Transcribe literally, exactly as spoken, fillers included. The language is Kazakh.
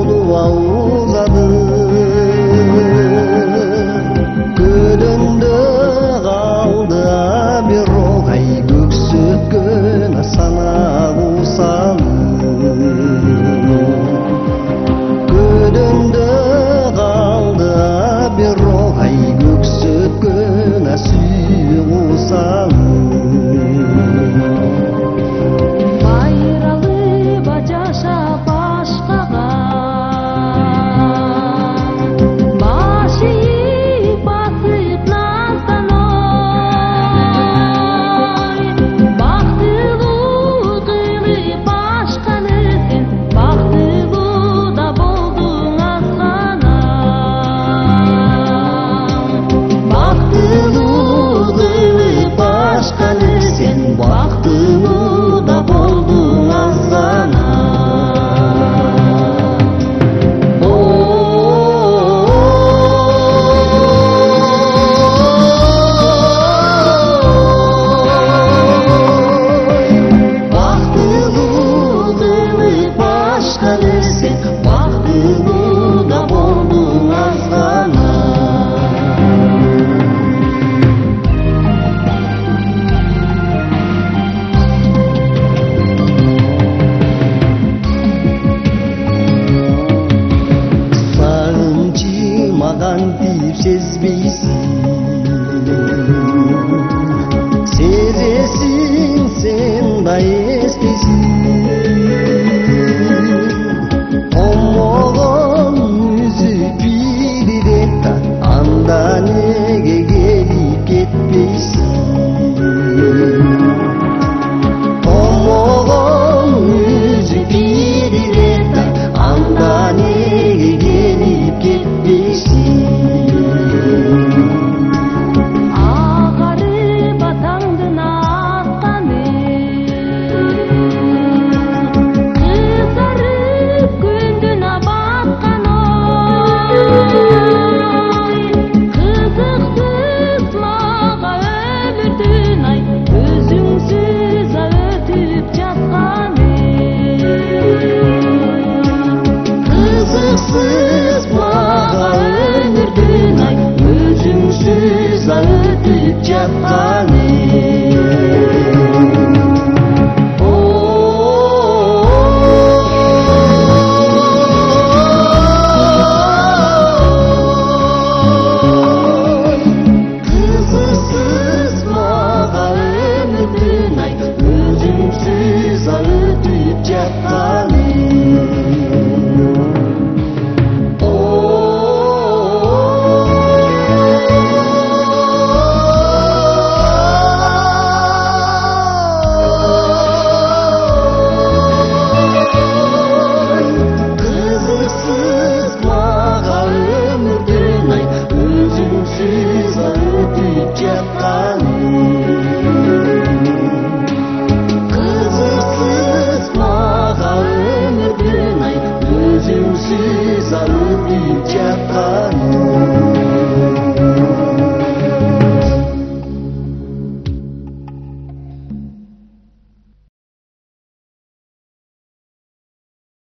болуп аузады көдөндө калды бирок ай көксөткөн санак усалы көдөндө калды бирок ай көксөткөн сүйүк усалы бактылуу да болдуң аз гана бактылуу кылып башка нерсе бактылуу да болдуң аз гана кантип сезбейсиң сезесиң сен да эстейсиң томогон үзүп бирип да анда неге келип кетпейсиң томогон үзүп бирип да анда неге келип кетпейсиң Kızıksız mага ömürdün ay özüңsüz ötüp жатканы Kızıksız mага ömürdün ay özüңsüz ötüp жатканы Kızıksız mага ömürdün ay özüңsüz ötüp жатканы